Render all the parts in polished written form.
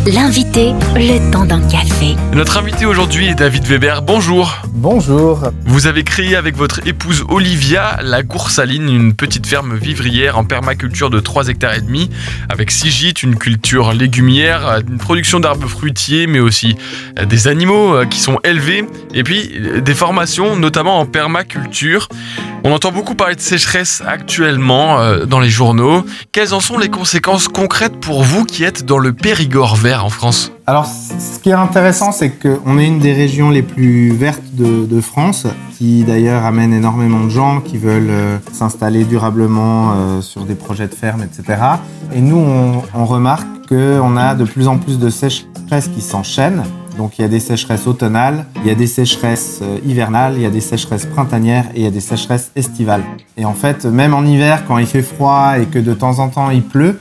L'invité, le temps d'un café. Notre invité aujourd'hui est David Weber. Bonjour. Bonjour. Vous avez créé avec votre épouse Olivia la Coursaline, une petite ferme vivrière en permaculture de 3,5 hectares avec 6 gîtes, une culture légumière, une production d'arbres fruitiers mais aussi des animaux qui sont élevés et puis des formations notamment en permaculture. On entend beaucoup parler de sécheresse actuellement dans les journaux. Quelles en sont les conséquences concrètes pour vous qui êtes dans le Périgord vert en France ? Alors, ce qui est intéressant, c'est qu'on est une des régions les plus vertes de France, qui d'ailleurs amène énormément de gens qui veulent s'installer durablement sur des projets de ferme, etc. Et nous, on remarque qu'on a de plus en plus de sécheresses qui s'enchaînent. Donc il y a des sécheresses automnales, il y a des sécheresses hivernales, il y a des sécheresses printanières et il y a des sécheresses estivales. Et en fait, même en hiver, quand il fait froid et que de temps en temps il pleut,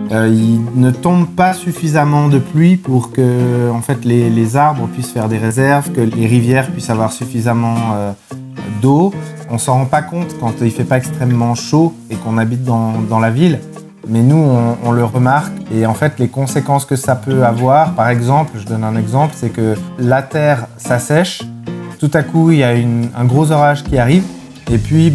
il ne tombe pas suffisamment de pluie pour que en fait, les arbres puissent faire des réserves, que les rivières puissent avoir suffisamment d'eau. On ne s'en rend pas compte quand il ne fait pas extrêmement chaud et qu'on habite dans la ville. Mais nous, on le remarque et en fait, les conséquences que ça peut avoir, par exemple, je donne un exemple, c'est que la terre s'assèche, tout à coup, il y a un gros orage qui arrive et puis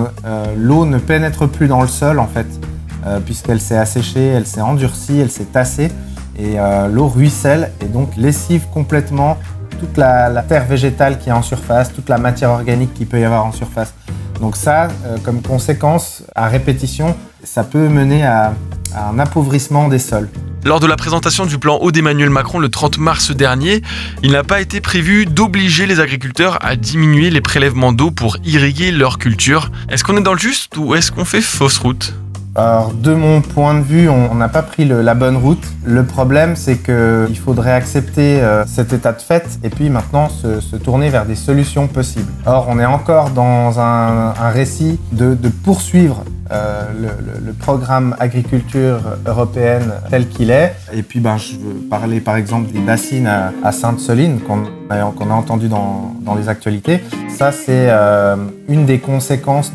l'eau ne pénètre plus dans le sol en fait, puisqu'elle s'est asséchée, elle s'est endurcie, elle s'est tassée et l'eau ruisselle et donc lessive complètement toute la terre végétale qui est en surface, toute la matière organique qu'il peut y avoir en surface. Donc ça, comme conséquence, à répétition, ça peut mener à un appauvrissement des sols. Lors de la présentation du plan eau d'Emmanuel Macron le 30 mars dernier, il n'a pas été prévu d'obliger les agriculteurs à diminuer les prélèvements d'eau pour irriguer leurs cultures. Est-ce qu'on est dans le juste ou est-ce qu'on fait fausse route ? Alors, de mon point de vue, on n'a pas pris la bonne route. Le problème, c'est qu'il faudrait accepter cet état de fait et puis maintenant se tourner vers des solutions possibles. Or, on est encore dans un récit de poursuivre le programme agriculture européenne tel qu'il est. Et puis, je veux parler par exemple des bassines à Sainte-Soline qu'on a entendu dans les actualités. Ça, c'est une des conséquences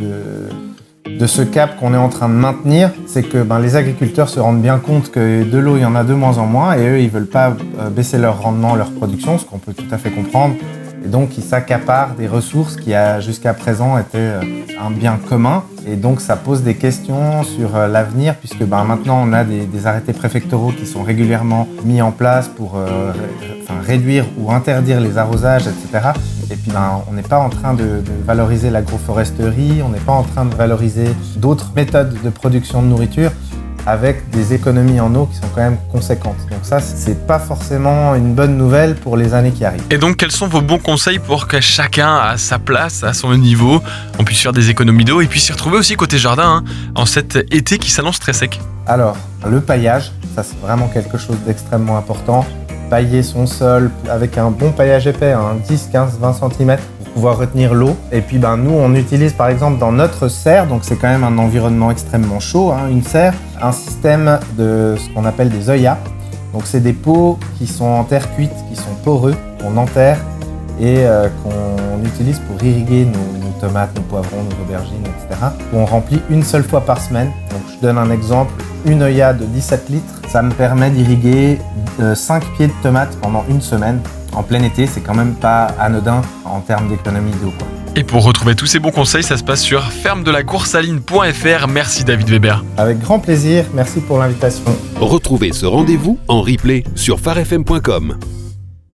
de ce cap qu'on est en train de maintenir, c'est que les agriculteurs se rendent bien compte que de l'eau, il y en a de moins en moins et eux, ils veulent pas baisser leur rendement, leur production, ce qu'on peut tout à fait comprendre. Et donc, ils s'accaparent des ressources qui, jusqu'à présent, étaient un bien commun. Et donc, ça pose des questions sur l'avenir, puisque maintenant, on a des arrêtés préfectoraux qui sont régulièrement mis en place pour réduire ou interdire les arrosages, etc. Et puis, on n'est pas en train de valoriser l'agroforesterie, on n'est pas en train de valoriser d'autres méthodes de production de nourriture avec des économies en eau qui sont quand même conséquentes. Donc ça, c'est pas forcément une bonne nouvelle pour les années qui arrivent. Et donc, quels sont vos bons conseils pour que chacun, à sa place, à son niveau, on puisse faire des économies d'eau et puis s'y retrouver aussi côté jardin, en cet été qui s'annonce très sec ? Alors, le paillage, ça c'est vraiment quelque chose d'extrêmement important. Pailler son sol avec un bon paillage épais, 10, 15, 20 cm pour pouvoir retenir l'eau. Et puis nous, on utilise par exemple dans notre serre, donc c'est quand même un environnement extrêmement chaud, une serre, un système de ce qu'on appelle des œillats. Donc c'est des pots qui sont en terre cuite, qui sont poreux, qu'on enterre et qu'on utilise pour irriguer nos tomates, nos poivrons, nos aubergines, etc. On remplit une seule fois par semaine. Donc je donne un exemple, une œillat de 17 litres, ça me permet d'irriguer 5 pieds de tomates pendant une semaine. En plein été, c'est quand même pas anodin en termes d'économie d'eau, quoi. Et pour retrouver tous ces bons conseils, ça se passe sur fermedelacoursaline.fr. Merci David Weber. Avec grand plaisir, merci pour l'invitation. Retrouvez ce rendez-vous en replay sur farfm.com.